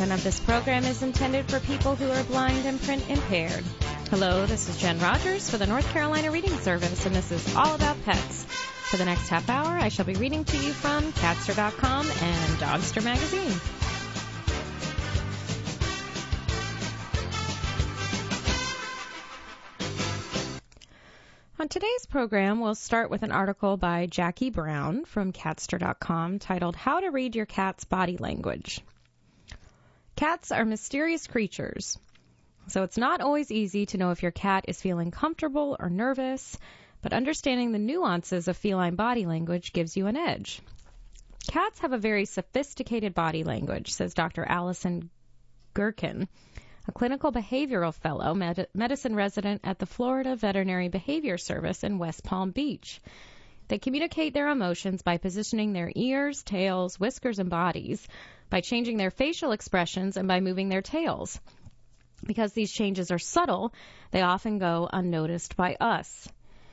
content of this program is intended for people who are blind and print impaired. Hello, this is Jen Rogers for the North Carolina Reading Service, and this is All About Pets. For the next half hour, I shall be reading to you from Catster.com and Dogster Magazine. On today's program, we'll start with an article by Jackie Brown from Catster.com titled How to Read Your Cat's Body Language. Cats are mysterious creatures, so it's not always easy to know if your cat is feeling comfortable or nervous, but understanding the nuances of feline body language gives you an edge. Cats have a very sophisticated body language, says Dr. Allison Gherkin, a clinical behavioral fellow, medicine resident at the Florida Veterinary Behavior Service in West Palm Beach. They communicate their emotions by positioning their ears, tails, whiskers, and bodies, by changing their facial expressions, and by moving their tails. Because these changes are subtle, they often go unnoticed by us.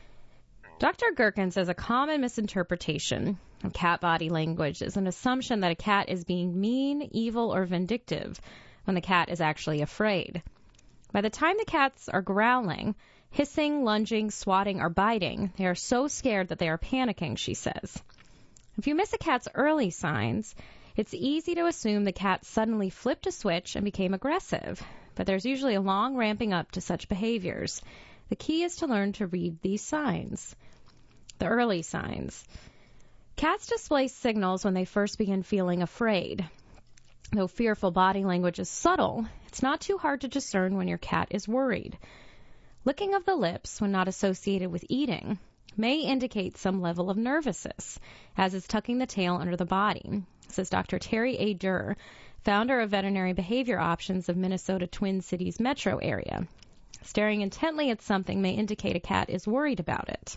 Dr. Gherkin says a common misinterpretation of cat body language is an assumption that a cat is being mean, evil, or vindictive, when the cat is actually afraid. By the time the cats are growling, hissing, lunging, swatting, or biting, they are so scared that they are panicking, she says. If you miss a cat's early signs, it's easy to assume the cat suddenly flipped a switch and became aggressive, but there's usually a long ramping up to such behaviors. The key is to learn to read these signs. The early signs. Cats display signals when they first begin feeling afraid. Though fearful body language is subtle, it's not too hard to discern when your cat is worried. Licking of the lips, when not associated with eating, may indicate some level of nervousness, as is tucking the tail under the body, says Dr. Terry A. Durr, founder of Veterinary Behavior Options of Minnesota Twin Cities metro area. Staring intently at something may indicate a cat is worried about it.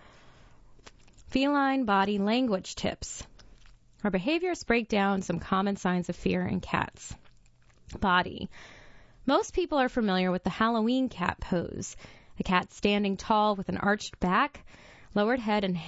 Feline body language tips. Our behaviors break down some common signs of fear in cats. Body. Most people are familiar with the Halloween cat pose. A cat standing tall with an arched back, lowered head, and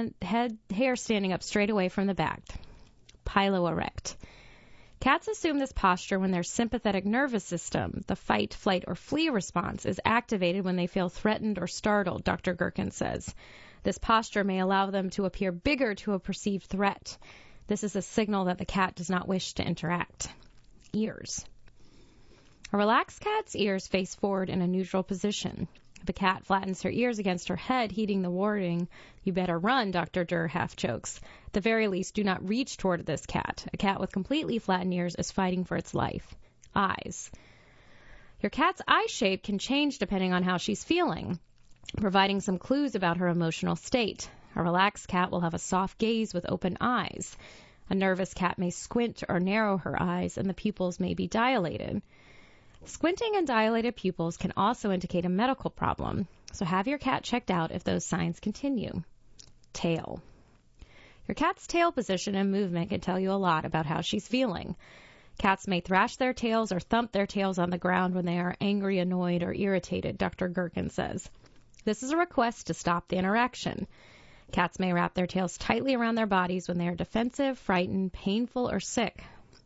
hair standing up straight away from the back. Piloerect. Cats assume this posture when their sympathetic nervous system, the fight, flight, or flee response, is activated when they feel threatened or startled, Dr. Gherkin says. This posture may allow them to appear bigger to a perceived threat. This is a signal that the cat does not wish to interact. Ears. A relaxed cat's ears face forward in a neutral position. If a cat flattens her ears against her head, heeding the warning, "You better run," Dr. Durr half jokes. At the very least, do not reach toward this cat. A cat with completely flattened ears is fighting for its life. Eyes. Your cat's eye shape can change depending on how she's feeling, providing some clues about her emotional state. A relaxed cat will have a soft gaze with open eyes. A nervous cat may squint or narrow her eyes, and the pupils may be dilated. Squinting and dilated pupils can also indicate a medical problem, so have your cat checked out if those signs continue. Tail. Your cat's tail position and movement can tell you a lot about how she's feeling. Cats may thrash their tails or thump their tails on the ground when they are angry, annoyed, or irritated, Dr. Gherkin says. This is a request to stop the interaction. Cats may wrap their tails tightly around their bodies when they are defensive, frightened, painful, or sick.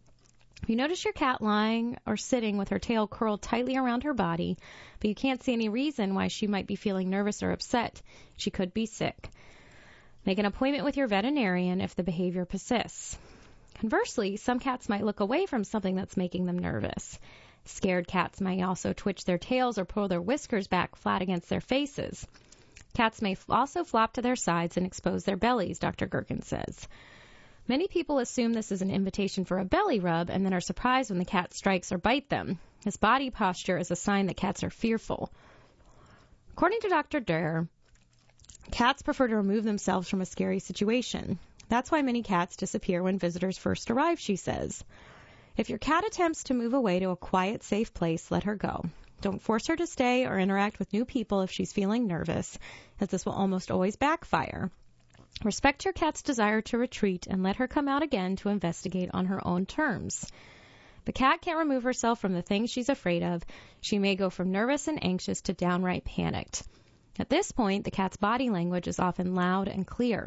If you notice your cat lying or sitting with her tail curled tightly around her body, but you can't see any reason why she might be feeling nervous or upset, she could be sick. Make an appointment with your veterinarian if the behavior persists. Conversely, some cats might look away from something that's making them nervous. Scared cats may also twitch their tails or pull their whiskers back flat against their faces. Cats may also flop to their sides and expose their bellies, Dr. Gherkin says. Many people assume this is an invitation for a belly rub and then are surprised when the cat strikes or bites them. This body posture is a sign that cats are fearful. According to Dr. Durr, cats prefer to remove themselves from a scary situation. That's why many cats disappear when visitors first arrive, she says. If your cat attempts to move away to a quiet, safe place, let her go. Don't force her to stay or interact with new people if she's feeling nervous, as this will almost always backfire. Respect your cat's desire to retreat and let her come out again to investigate on her own terms. The cat can't remove herself from the things she's afraid of. She may go from nervous and anxious to downright panicked. At this point, the cat's body language is often loud and clear.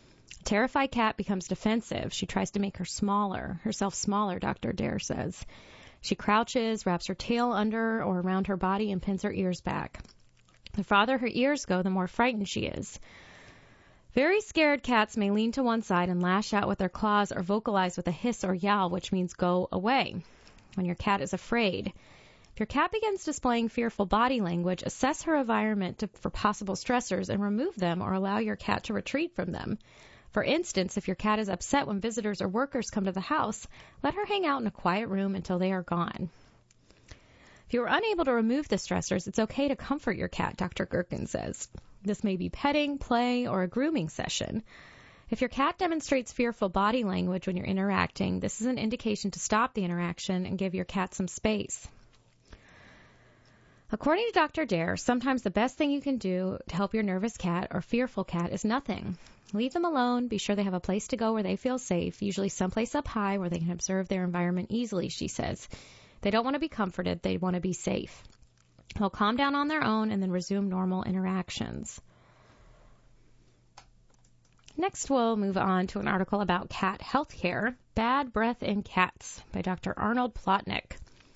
A terrified cat becomes defensive. She tries to make herself smaller, Dr. Dare says. She crouches, wraps her tail under or around her body, and pins her ears back. The farther her ears go, the more frightened she is. Very scared cats may lean to one side and lash out with their claws or vocalize with a hiss or yowl, which means go away. When your cat is afraid. If your cat begins displaying fearful body language, assess her environment for possible stressors and remove them or allow your cat to retreat from them. For instance, if your cat is upset when visitors or workers come to the house, let her hang out in a quiet room until they are gone. If you are unable to remove the stressors, it's okay to comfort your cat, Dr. Gerken says. This may be petting, play, or a grooming session. If your cat demonstrates fearful body language when you're interacting, this is an indication to stop the interaction and give your cat some space. According to Dr. Dare, sometimes the best thing you can do to help your nervous cat or fearful cat is nothing. Leave them alone. Be sure they have a place to go where they feel safe, usually someplace up high where they can observe their environment easily, she says. They don't want to be comforted. They want to be safe. They'll calm down on their own and then resume normal interactions. Next, we'll move on to an article about cat health care, Bad Breath in Cats, by Dr. Arnold Plotnick.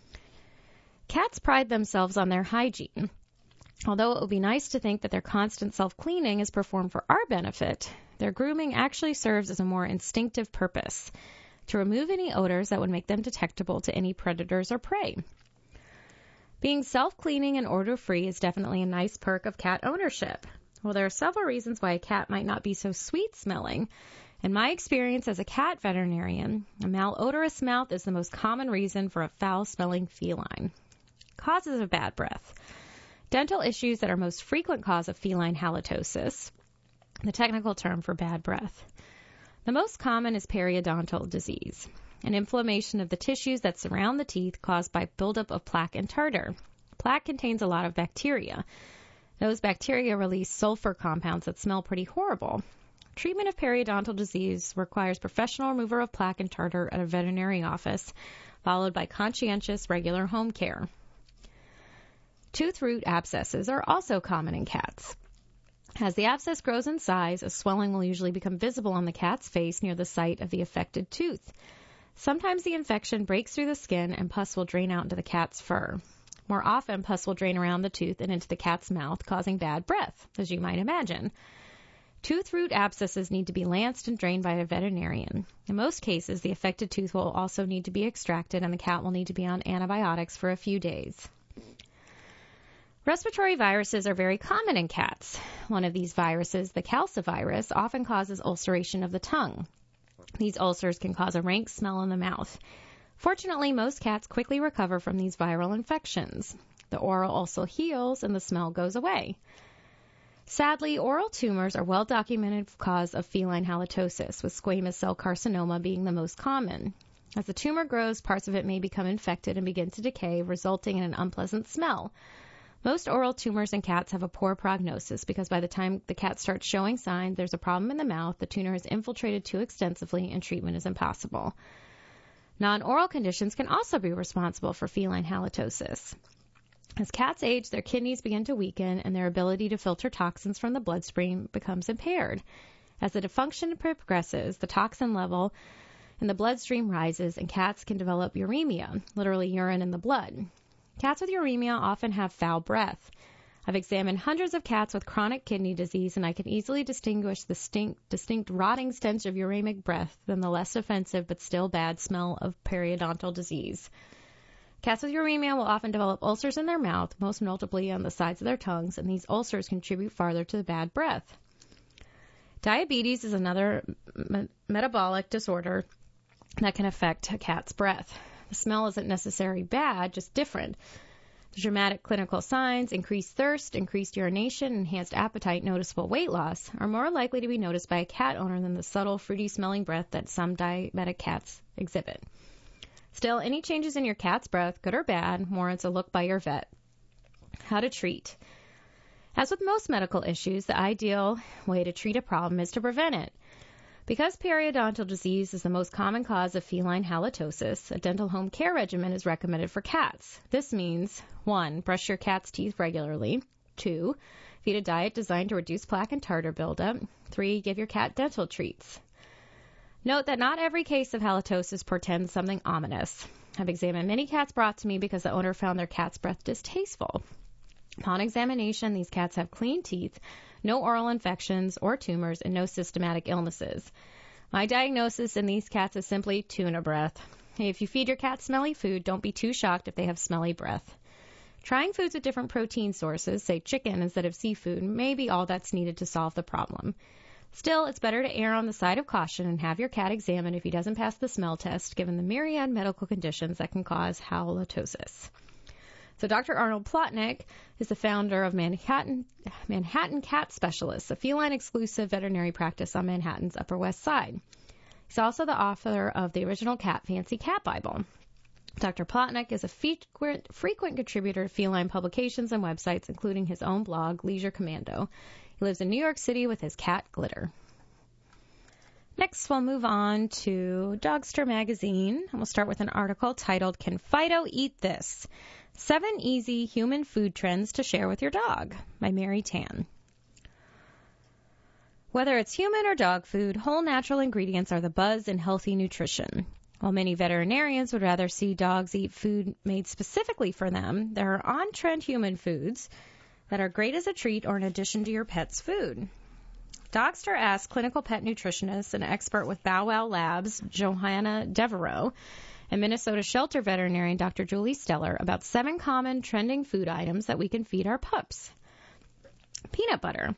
Cats pride themselves on their hygiene. Although it would be nice to think that their constant self-cleaning is performed for our benefit, their grooming actually serves as a more instinctive purpose, to remove any odors that would make them detectable to any predators or prey. Being self-cleaning and odor-free is definitely a nice perk of cat ownership. Well, there are several reasons why a cat might not be so sweet-smelling. In my experience as a cat veterinarian, a malodorous mouth is the most common reason for a foul-smelling feline. Causes of bad breath. Dental issues that are most frequent cause of feline halitosis, the technical term for bad breath. The most common is periodontal disease, an inflammation of the tissues that surround the teeth caused by buildup of plaque and tartar. Plaque contains a lot of bacteria. Those bacteria release sulfur compounds that smell pretty horrible. Treatment of periodontal disease requires professional removal of plaque and tartar at a veterinary office, followed by conscientious regular home care. Tooth root abscesses are also common in cats. As the abscess grows in size, a swelling will usually become visible on the cat's face near the site of the affected tooth. Sometimes the infection breaks through the skin and pus will drain out into the cat's fur. More often, pus will drain around the tooth and into the cat's mouth, causing bad breath, as you might imagine. Tooth root abscesses need to be lanced and drained by a veterinarian. In most cases, the affected tooth will also need to be extracted and the cat will need to be on antibiotics for a few days. Respiratory viruses are very common in cats. One of these viruses, the calcivirus, often causes ulceration of the tongue. These ulcers can cause a rank smell in the mouth. Fortunately, most cats quickly recover from these viral infections. The oral also heals and the smell goes away. Sadly, oral tumors are well-documented cause of feline halitosis, with squamous cell carcinoma being the most common. As the tumor grows, parts of it may become infected and begin to decay, resulting in an unpleasant smell. Most oral tumors in cats have a poor prognosis because by the time the cat starts showing signs there's a problem in the mouth, the tumor has infiltrated too extensively and treatment is impossible. Non-oral conditions can also be responsible for feline halitosis. As cats age, their kidneys begin to weaken and their ability to filter toxins from the bloodstream becomes impaired. As the dysfunction progresses, the toxin level in the bloodstream rises and cats can develop uremia, literally urine in the blood. Cats with uremia often have foul breath. I've examined hundreds of cats with chronic kidney disease, and I can easily distinguish the distinct rotting stench of uremic breath than the less offensive but still bad smell of periodontal disease. Cats with uremia will often develop ulcers in their mouth, most notably on the sides of their tongues, and these ulcers contribute farther to the bad breath. Diabetes is another metabolic disorder that can affect a cat's breath. The smell isn't necessarily bad, just different. The dramatic clinical signs, increased thirst, increased urination, enhanced appetite, noticeable weight loss, are more likely to be noticed by a cat owner than the subtle, fruity-smelling breath that some diabetic cats exhibit. Still, any changes in your cat's breath, good or bad, warrants a look by your vet. How to treat. As with most medical issues, the ideal way to treat a problem is to prevent it. Because periodontal disease is the most common cause of feline halitosis, a dental home care regimen is recommended for cats. This means, 1. Brush your cat's teeth regularly. 2. Feed a diet designed to reduce plaque and tartar buildup. 3. Give your cat dental treats. Note that not every case of halitosis portends something ominous. I've examined many cats brought to me because the owner found their cat's breath distasteful. Upon examination, these cats have clean teeth, no oral infections or tumors, and no systematic illnesses. My diagnosis in these cats is simply tuna breath. If you feed your cat smelly food, don't be too shocked if they have smelly breath. Trying foods with different protein sources, say chicken instead of seafood, may be all that's needed to solve the problem. Still, it's better to err on the side of caution and have your cat examined if he doesn't pass the smell test, given the myriad medical conditions that can cause halitosis. So Dr. Arnold Plotnick is the founder of Manhattan Cat Specialists, a feline-exclusive veterinary practice on Manhattan's Upper West Side. He's also the author of the original Fancy Cat Bible. Dr. Plotnick is a frequent contributor to feline publications and websites, including his own blog, Leisure Commando. He lives in New York City with his cat, Glitter. Next, we'll move on to Dogster Magazine, and we'll start with an article titled, Can Fido Eat This? 7 Easy Human Food Trends to Share with Your Dog, by Mary Tan. Whether it's human or dog food, whole natural ingredients are the buzz in healthy nutrition. While many veterinarians would rather see dogs eat food made specifically for them, there are on-trend human foods that are great as a treat or in addition to your pet's food. Dogster asked clinical pet nutritionist and expert with Bow Wow Labs, Johanna Devereaux, and Minnesota shelter veterinarian Dr. Julie Steller about 7 common trending food items that we can feed our pups. Peanut butter.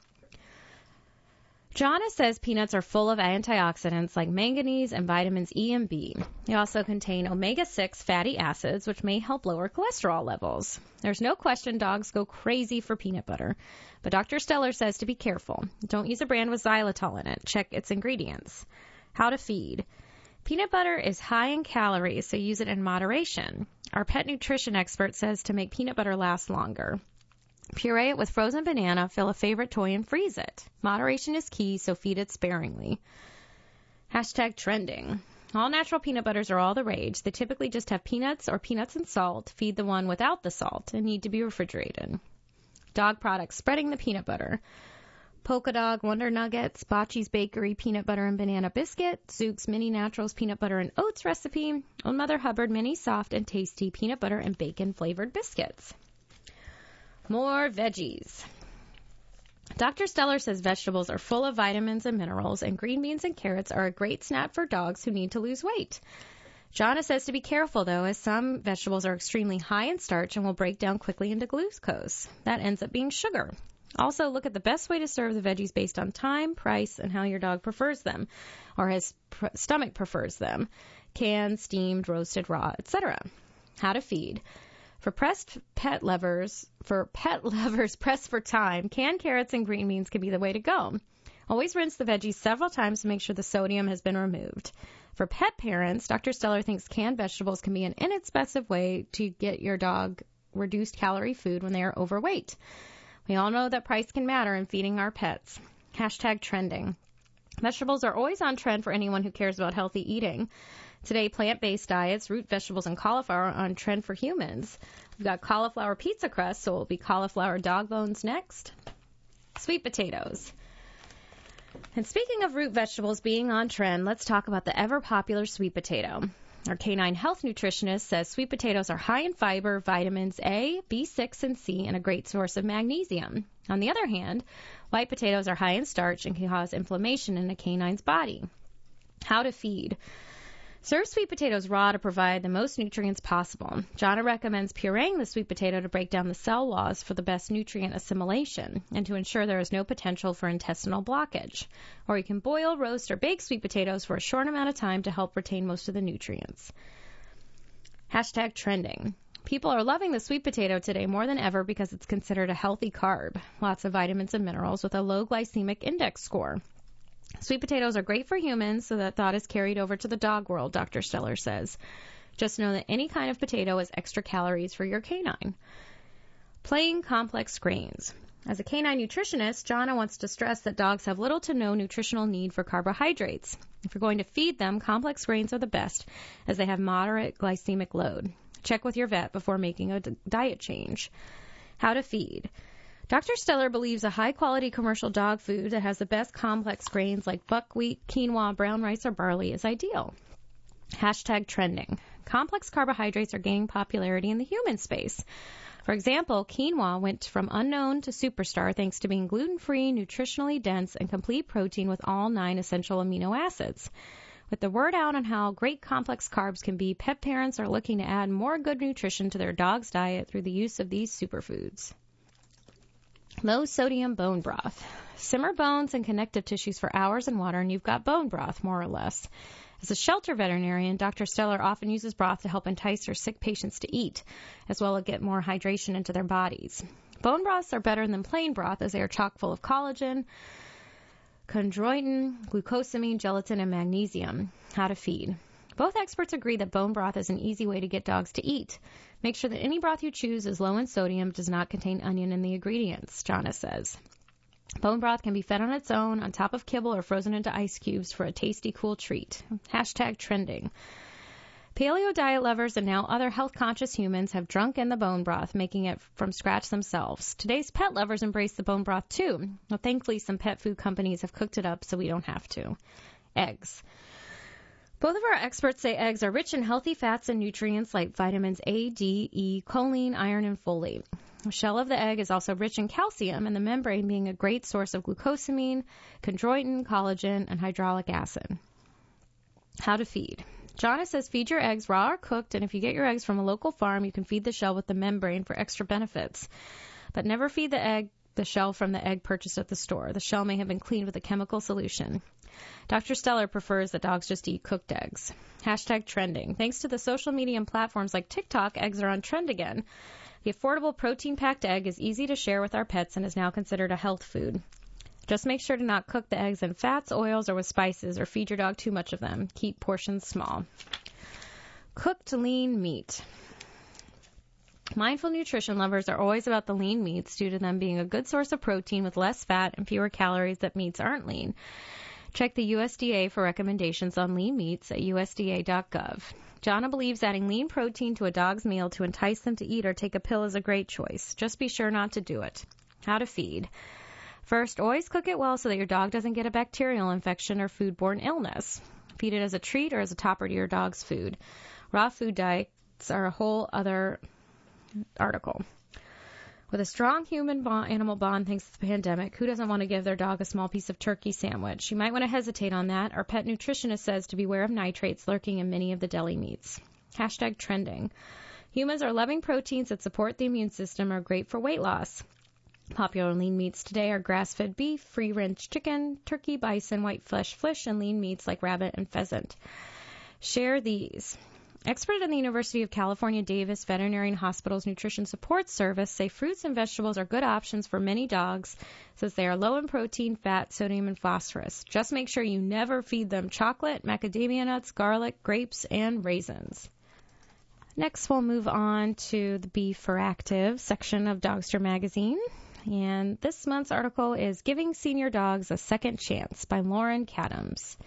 Jonna says peanuts are full of antioxidants like manganese and vitamins E and B. They also contain omega-6 fatty acids, which may help lower cholesterol levels. There's no question dogs go crazy for peanut butter, but Dr. Steller says to be careful. Don't use a brand with xylitol in it. Check its ingredients. How to feed. Peanut butter is high in calories, so use it in moderation. Our pet nutrition expert says to make peanut butter last longer. Puree it with frozen banana, fill a favorite toy, and freeze it. Moderation is key, so feed it sparingly. #trending. All natural peanut butters are all the rage. They typically just have peanuts or peanuts and salt. Feed the one without the salt and need to be refrigerated. Dog products spreading the peanut butter. Polka Dog Wonder Nuggets, Bocce's Bakery Peanut Butter and Banana Biscuit, Zook's Mini Naturals Peanut Butter and Oats Recipe, Old Mother Hubbard Mini Soft and Tasty Peanut Butter and Bacon Flavored Biscuits. More veggies. Dr. Steller says vegetables are full of vitamins and minerals, and green beans and carrots are a great snack for dogs who need to lose weight. Jonna says to be careful, though, as some vegetables are extremely high in starch and will break down quickly into glucose. That ends up being sugar. Also, look at the best way to serve the veggies based on time, price, and how your dog prefers them, or his stomach prefers them. Canned, steamed, roasted, raw, etc. How to feed. For pet lovers pressed for time, canned carrots and green beans can be the way to go. Always rinse the veggies several times to make sure the sodium has been removed. For pet parents, Dr. Steller thinks canned vegetables can be an inexpensive way to get your dog reduced calorie food when they are overweight. We all know that price can matter in feeding our pets. #trending. Vegetables are always on trend for anyone who cares about healthy eating. Today, plant-based diets, root vegetables, and cauliflower are on trend for humans. We've got cauliflower pizza crust, so it'll be cauliflower dog bones next. Sweet potatoes. And speaking of root vegetables being on trend, let's talk about the ever-popular sweet potato. Our canine health nutritionist says sweet potatoes are high in fiber, vitamins A, B6, and C, and a great source of magnesium. On the other hand, white potatoes are high in starch and can cause inflammation in a canine's body. How to feed. Serve sweet potatoes raw to provide the most nutrients possible. Jonna recommends pureeing the sweet potato to break down the cell walls for the best nutrient assimilation and to ensure there is no potential for intestinal blockage. Or you can boil, roast, or bake sweet potatoes for a short amount of time to help retain most of the nutrients. #trending. People are loving the sweet potato today more than ever because it's considered a healthy carb. Lots of vitamins and minerals with a low glycemic index score. Sweet potatoes are great for humans, so that thought is carried over to the dog world, Dr. Steller says. Just know that any kind of potato is extra calories for your canine. Playing complex grains. As a canine nutritionist, Jonna wants to stress that dogs have little to no nutritional need for carbohydrates. If you're going to feed them, complex grains are the best, as they have moderate glycemic load. Check with your vet before making a diet change. How to feed. Dr. Steller believes a high-quality commercial dog food that has the best complex grains like buckwheat, quinoa, brown rice, or barley is ideal. #trending. Complex carbohydrates are gaining popularity in the human space. For example, quinoa went from unknown to superstar thanks to being gluten-free, nutritionally dense, and complete protein with all 9 essential amino acids. With the word out on how great complex carbs can be, pet parents are looking to add more good nutrition to their dog's diet through the use of these superfoods. Low-sodium bone broth. Simmer bones and connective tissues for hours in water and you've got bone broth, more or less. As a shelter veterinarian, Dr. Steller often uses broth to help entice her sick patients to eat, as well as get more hydration into their bodies. Bone broths are better than plain broth as they are chock full of collagen, chondroitin, glucosamine, gelatin, and magnesium. How to feed. Both experts agree that bone broth is an easy way to get dogs to eat. Make sure that any broth you choose is low in sodium, does not contain onion in the ingredients, Jonna says. Bone broth can be fed on its own, on top of kibble, or frozen into ice cubes for a tasty, cool treat. #trending. Paleo diet lovers and now other health-conscious humans have drunk in the bone broth, making it from scratch themselves. Today's pet lovers embrace the bone broth too. Well, thankfully, some pet food companies have cooked it up so we don't have to. Eggs. Both of our experts say eggs are rich in healthy fats and nutrients like vitamins A, D, E, choline, iron, and folate. The shell of the egg is also rich in calcium, and the membrane being a great source of glucosamine, chondroitin, collagen, and hyaluronic acid. How to feed. Jonna says feed your eggs raw or cooked, and if you get your eggs from a local farm, you can feed the shell with the membrane for extra benefits. But never feed the shell from the egg purchased at the store. The shell may have been cleaned with a chemical solution. Dr. Steller prefers that dogs just eat cooked eggs. #trending. Thanks to the social media and platforms like TikTok, eggs are on trend again. The affordable protein-packed egg is easy to share with our pets and is now considered a health food. Just make sure to not cook the eggs in fats, oils, or with spices, or feed your dog too much of them. Keep portions small. Cooked lean meat. Mindful nutrition lovers are always about the lean meats due to them being a good source of protein with less fat and fewer calories that meats aren't lean. Check the USDA for recommendations on lean meats at usda.gov. Jonna believes adding lean protein to a dog's meal to entice them to eat or take a pill is a great choice. Just be sure not to do it. How to feed. First, always cook it well so that your dog doesn't get a bacterial infection or foodborne illness. Feed it as a treat or as a topper to your dog's food. Raw food diets are a whole other article. With a strong human-animal bond thanks to the pandemic, who doesn't want to give their dog a small piece of turkey sandwich? You might want to hesitate on that. Our pet nutritionist says to beware of nitrates lurking in many of the deli meats. #trending. Humans are loving proteins that support the immune system are great for weight loss. Popular lean meats today are grass-fed beef, free-range chicken, turkey, bison, white flesh, fish, and lean meats like rabbit and pheasant. Share these. Experts at the University of California Davis Veterinary Hospital's Nutrition Support Service say fruits and vegetables are good options for many dogs since they are low in protein, fat, sodium, and phosphorus. Just make sure you never feed them chocolate, macadamia nuts, garlic, grapes, and raisins. Next, we'll move on to the Be for Active section of Dogster Magazine. And this month's article is Giving Senior Dogs a Second Chance by Lauren Cadams.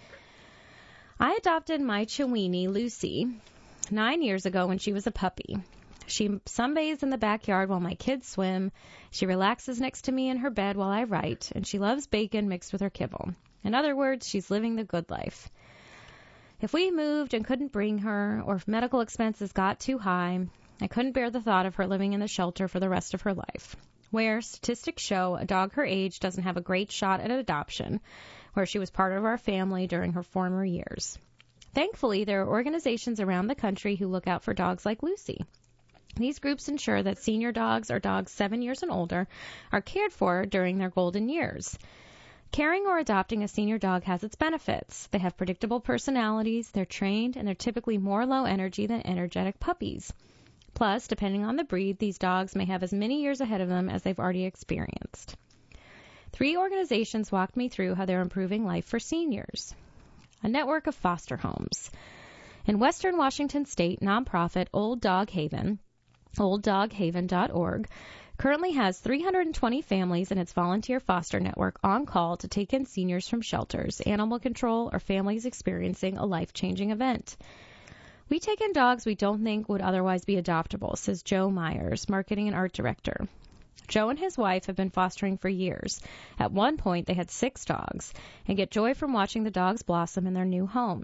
I adopted my Chiweenie, Lucy, 9 years ago when she was a puppy. She sunbathes in the backyard while my kids swim. She relaxes next to me in her bed while I write, and she loves bacon mixed with her kibble. In other words, she's living the good life. If we moved and couldn't bring her, or if medical expenses got too high, I couldn't bear the thought of her living in the shelter for the rest of her life, where statistics show a dog her age doesn't have a great shot at adoption, where she was part of our family during her former years. Thankfully, there are organizations around the country who look out for dogs like Lucy. These groups ensure that senior dogs or dogs 7 years and older are cared for during their golden years. Caring or adopting a senior dog has its benefits. They have predictable personalities, they're trained, and they're typically more low energy than energetic puppies. Plus, depending on the breed, these dogs may have as many years ahead of them as they've already experienced. 3 organizations walked me through how they're improving life for seniors. A network of foster homes. In Western Washington State, nonprofit Old Dog Haven, olddoghaven.org, currently has 320 families in its volunteer foster network on call to take in seniors from shelters, animal control, or families experiencing a life-changing event. We take in dogs we don't think would otherwise be adoptable, says Joe Myers, marketing and art director. Joe and his wife have been fostering for years. At one point, they had 6 dogs and get joy from watching the dogs blossom in their new home.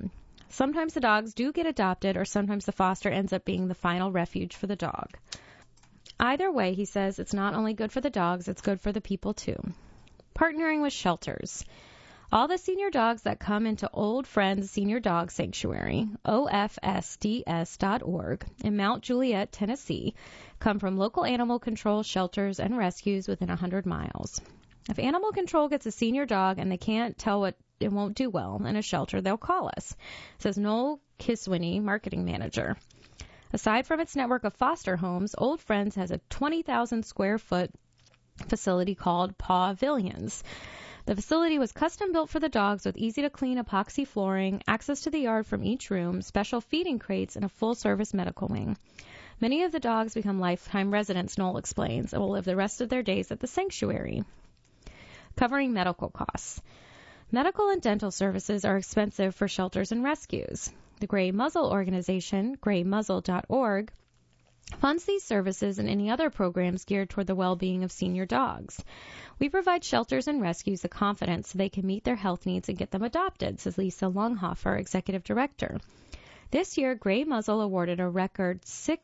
Sometimes the dogs do get adopted, or sometimes the foster ends up being the final refuge for the dog. Either way, he says, it's not only good for the dogs, it's good for the people too. Partnering with shelters. All the senior dogs that come into Old Friends Senior Dog Sanctuary, OFSDS.org, in Mount Juliet, Tennessee, come from local animal control shelters and rescues within 100 miles. If animal control gets a senior dog and they can't tell what it won't do well in a shelter, they'll call us, says Noel Kiswiney, marketing manager. Aside from its network of foster homes, Old Friends has a 20,000 square foot facility called Pavilions. The facility was custom built for the dogs with easy-to-clean epoxy flooring, access to the yard from each room, special feeding crates, and a full-service medical wing. Many of the dogs become lifetime residents, Noel explains, and will live the rest of their days at the sanctuary. Covering medical costs. Medical and dental services are expensive for shelters and rescues. The Gray Muzzle organization, graymuzzle.org, funds these services and any other programs geared toward the well-being of senior dogs. We provide shelters and rescues the confidence so they can meet their health needs and get them adopted, says Lisa Lunghofer, executive director. This year, Gray Muzzle awarded a record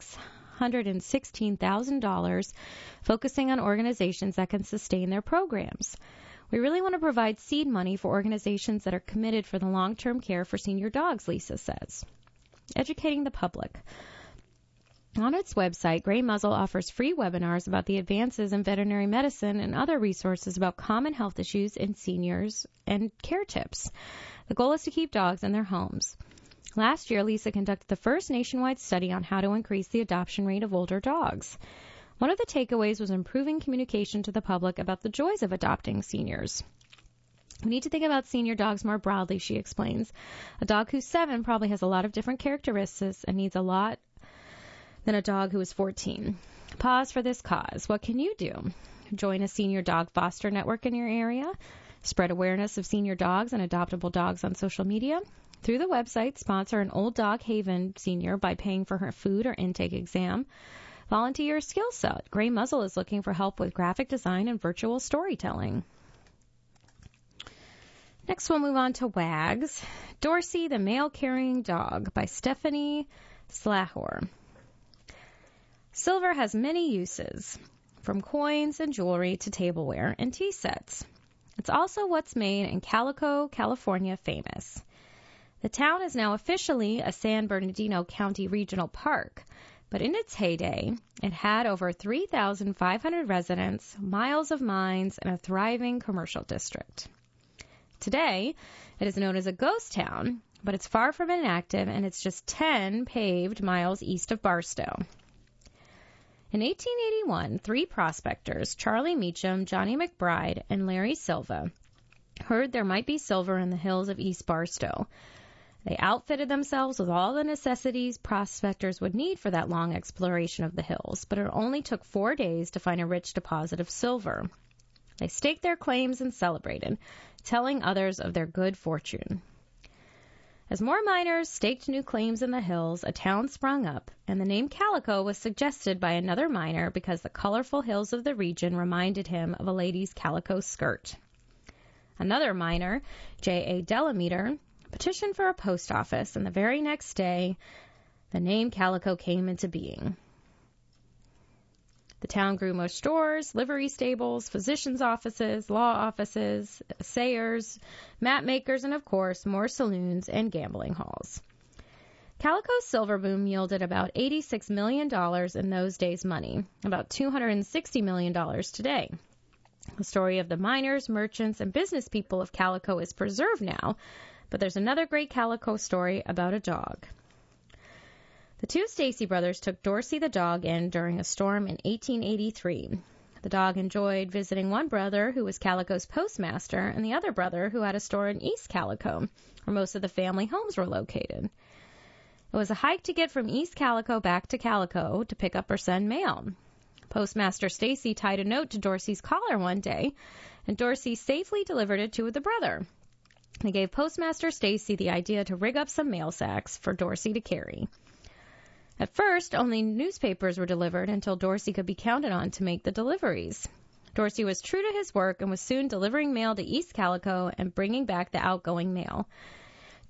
$616,000, focusing on organizations that can sustain their programs. We really want to provide seed money for organizations that are committed for the long-term care for senior dogs, Lisa says. Educating the public. On its website, Gray Muzzle offers free webinars about the advances in veterinary medicine and other resources about common health issues in seniors and care tips. The goal is to keep dogs in their homes. Last year, Lisa conducted the first nationwide study on how to increase the adoption rate of older dogs. One of the takeaways was improving communication to the public about the joys of adopting seniors. We need to think about senior dogs more broadly, she explains. A dog who's 7 probably has a lot of different characteristics and needs a lot than a dog who is 14. Pause for this cause. What can you do? Join a senior dog foster network in your area. Spread awareness of senior dogs and adoptable dogs on social media. Through the website, sponsor an Old Dog Haven senior by paying for her food or intake exam. Volunteer your skill set. Gray Muzzle is looking for help with graphic design and virtual storytelling. Next, we'll move on to WAGs. Dorsey, the Mail-Carrying Dog by Stephanie Slahor. Silver has many uses, from coins and jewelry to tableware and tea sets. It's also what's made in Calico, California famous. The town is now officially a San Bernardino County Regional Park, but in its heyday, it had over 3,500 residents, miles of mines, and a thriving commercial district. Today, it is known as a ghost town, but it's far from inactive, and it's just 10 paved miles east of Barstow. In 1881, 3 prospectors, Charlie Meacham, Johnny McBride, and Larry Silva, heard there might be silver in the hills of East Barstow. They outfitted themselves with all the necessities prospectors would need for that long exploration of the hills, but it only took 4 days to find a rich deposit of silver. They staked their claims and celebrated, telling others of their good fortune. As more miners staked new claims in the hills, a town sprung up, and the name Calico was suggested by another miner because the colorful hills of the region reminded him of a lady's calico skirt. Another miner, J.A. Delameter, petitioned for a post office, and the very next day, the name Calico came into being. The town grew more stores, livery stables, physicians' offices, law offices, assayers, map makers, and, of course, more saloons and gambling halls. Calico's silver boom yielded about $86 million in those days' money, about $260 million today. The story of the miners, merchants, and business people of Calico is preserved now, but there's another great Calico story about a dog. The 2 Stacy brothers took Dorsey the dog in during a storm in 1883. The dog enjoyed visiting one brother who was Calico's postmaster and the other brother who had a store in East Calico, where most of the family homes were located. It was a hike to get from East Calico back to Calico to pick up or send mail. Postmaster Stacy tied a note to Dorsey's collar one day, and Dorsey safely delivered it to the brother. They gave Postmaster Stacy the idea to rig up some mail sacks for Dorsey to carry. At first, only newspapers were delivered until Dorsey could be counted on to make the deliveries. Dorsey was true to his work and was soon delivering mail to East Calico and bringing back the outgoing mail.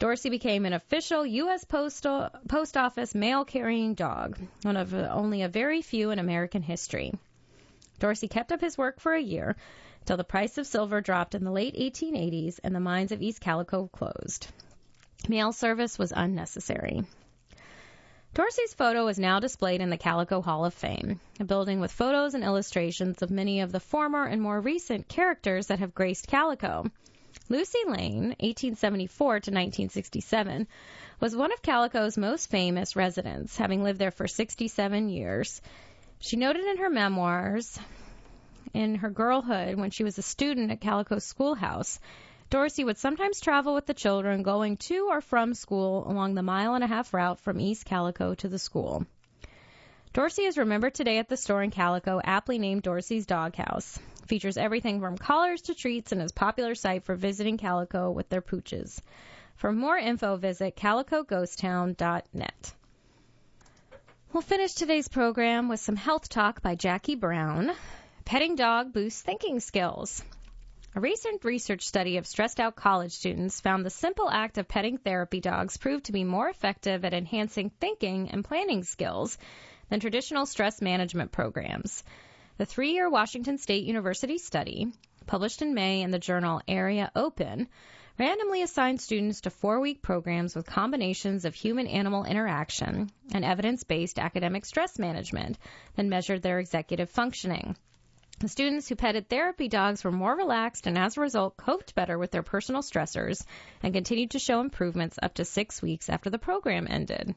Dorsey became an official U.S. Post Office mail-carrying dog, one of only a very few in American history. Dorsey kept up his work for a year till the price of silver dropped in the late 1880s and the mines of East Calico closed. Mail service was unnecessary. Dorsey's photo is now displayed in the Calico Hall of Fame, a building with photos and illustrations of many of the former and more recent characters that have graced Calico. Lucy Lane, 1874 to 1967, was one of Calico's most famous residents, having lived there for 67 years. She noted in her memoirs, in her girlhood, when she was a student at Calico's schoolhouse, Dorsey would sometimes travel with the children going to or from school along the 1.5-mile route from East Calico to the school. Dorsey is remembered today at the store in Calico, aptly named Dorsey's Doghouse. It features everything from collars to treats and is a popular site for visiting Calico with their pooches. For more info, visit calicoghostown.net. We'll finish today's program with some health talk by Jackie Brown. Petting dog boosts thinking skills. A recent research study of stressed-out college students found the simple act of petting therapy dogs proved to be more effective at enhancing thinking and planning skills than traditional stress management programs. The 3-year Washington State University study, published in May in the journal Area Open, randomly assigned students to 4-week programs with combinations of human-animal interaction and evidence-based academic stress management, then measured their executive functioning. The students who petted therapy dogs were more relaxed and, as a result, coped better with their personal stressors and continued to show improvements up to 6 weeks after the program ended.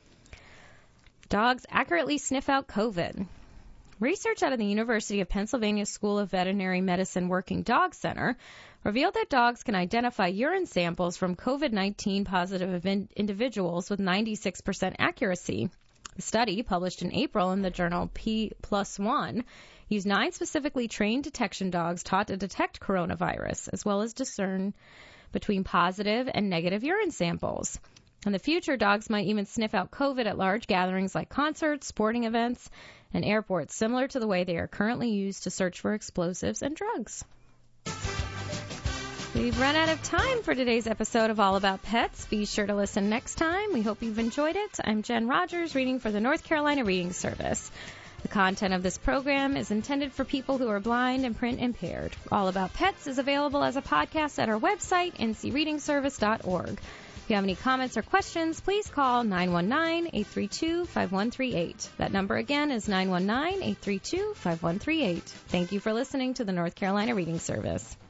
Dogs accurately sniff out COVID. Research out of the University of Pennsylvania School of Veterinary Medicine Working Dog Center revealed that dogs can identify urine samples from COVID-19 positive individuals with 96% accuracy. The study, published in April in the journal P+1, used 9 specifically trained detection dogs taught to detect coronavirus, as well as discern between positive and negative urine samples. In the future, dogs might even sniff out COVID at large gatherings like concerts, sporting events, and airports, similar to the way they are currently used to search for explosives and drugs. We've run out of time for today's episode of All About Pets. Be sure to listen next time. We hope you've enjoyed it. I'm Jen Rogers, reading for the North Carolina Reading Service. The content of this program is intended for people who are blind and print impaired. All About Pets is available as a podcast at our website, ncreadingservice.org. If you have any comments or questions, please call 919-832-5138. That number again is 919-832-5138. Thank you for listening to the North Carolina Reading Service.